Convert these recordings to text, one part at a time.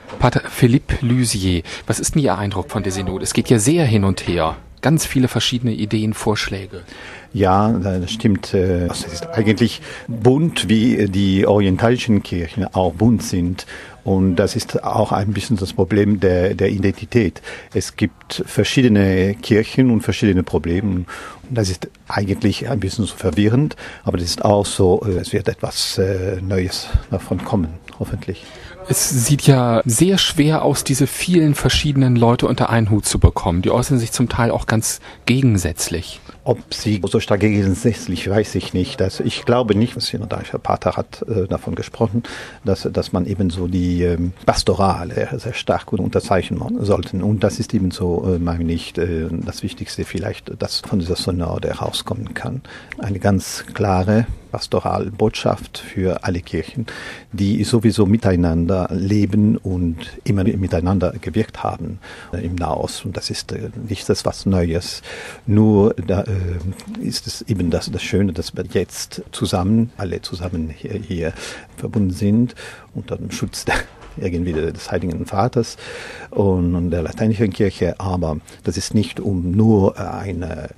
Pater Philippe Lusier, was ist denn Ihr Eindruck von der Synode? Es geht ja sehr hin und her. Ganz viele verschiedene Ideen, Vorschläge. Ja, das stimmt. Es ist eigentlich bunt, wie die orientalischen Kirchen auch bunt sind. Und das ist auch ein bisschen das Problem der Identität. Es gibt verschiedene Kirchen und verschiedene Probleme. Und das ist eigentlich ein bisschen so verwirrend, aber das ist auch so, es wird etwas Neues davon kommen, hoffentlich. Es sieht ja sehr schwer aus, diese vielen verschiedenen Leute unter einen Hut zu bekommen. Die äußern sich zum Teil auch ganz gegensätzlich. Ob sie so stark gegensätzlich, weiß ich nicht. Ich glaube nicht, was synodalischer Pater hat davon gesprochen, dass man eben so die Pastorale sehr stark unterzeichnen sollten. Und das ist eben so, meine ich, das Wichtigste vielleicht, dass von dieser Synode herauskommen kann. Eine ganz klare Pastoralbotschaft für alle Kirchen, die sowieso miteinander leben und immer miteinander gewirkt haben im Nahost. Und das ist nicht das was Neues. Nur da ist es eben das Schöne, dass wir jetzt alle zusammen hier verbunden sind unter dem Schutz irgendwie des Heiligen Vaters und der lateinischen Kirche, aber das ist nicht um nur eine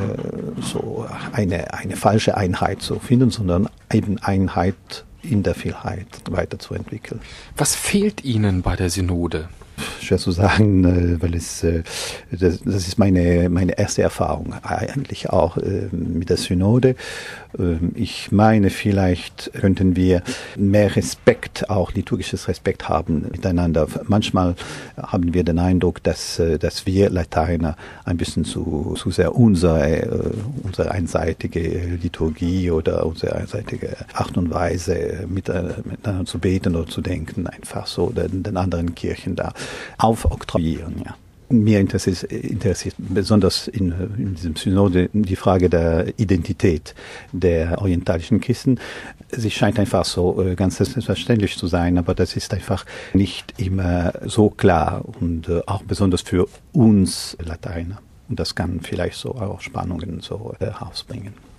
falsche Einheit zu finden, sondern eben Einheit in der Vielheit weiterzuentwickeln. Was fehlt Ihnen bei der Synode? Schwer zu sagen, weil das ist meine erste Erfahrung eigentlich auch mit der Synode. Ich meine, vielleicht könnten wir mehr Respekt, auch liturgisches Respekt haben miteinander. Manchmal haben wir den Eindruck, dass wir Lateiner ein bisschen zu sehr unsere einseitige Liturgie oder unsere einseitige Art und Weise miteinander zu beten oder zu denken, einfach so den anderen Kirchen da aufoktroyieren, ja. Mir interessiert besonders in diesem Synode die Frage der Identität der orientalischen Christen. Sie scheint einfach so ganz selbstverständlich zu sein, aber das ist einfach nicht immer so klar und auch besonders für uns Lateiner. Und das kann vielleicht so auch Spannungen so herausbringen.